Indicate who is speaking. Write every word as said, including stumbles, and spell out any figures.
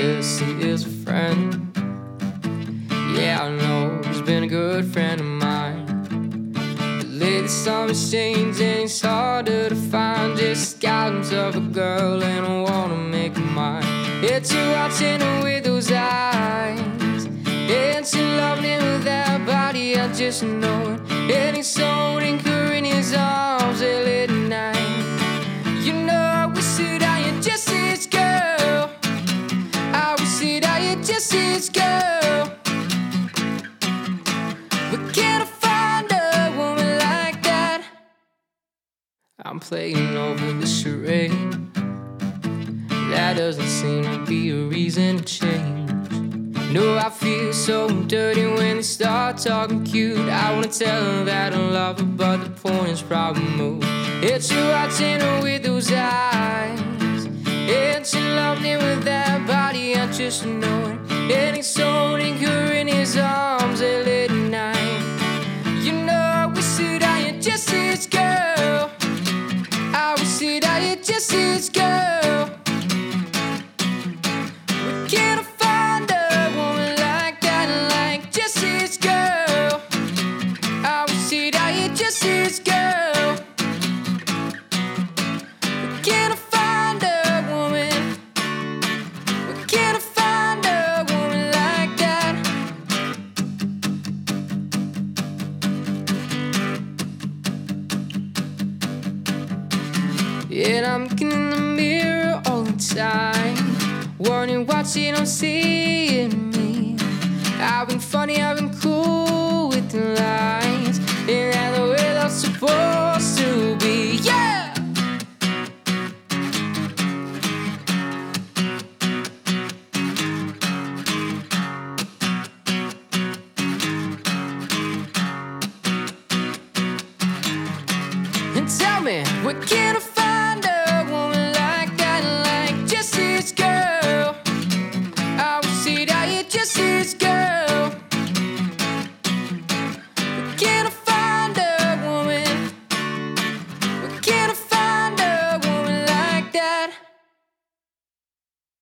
Speaker 1: Yes, he is a friend. Yeah, I know he's been a good friend of mine. But lately something's changed and it's harder to find. Just scouts of a girl and I wanna make her mine. It's you watching her with those eyes, and she loving it with that body, I just know it. And he's holding her in his arms late at night. You know I wish that I had just his girl. I wish that I had just his girl. But can't I find a woman like that? I'm playing over the charade. That doesn't seem to be a reason to change. No, I feel so dirty when they start talking cute. I wanna tell her that I love her, but the point is probably moved. It's you watching her with those eyes, and she loved it with that body, I just know it. And he's holding her in his arms late at night. You know I wish that I had just his girl. I wish that I had just his girl. But can't I find a woman like that, like just his girl? I wish that I had just his girl. But can't I find a woman? But can't I find a woman like that? And I'm looking in the mirror all the time, wondering what you don't see in me. I've been funny, I've been cool with the lines, and that's the way that's supposed to be, yeah! And tell me, what can I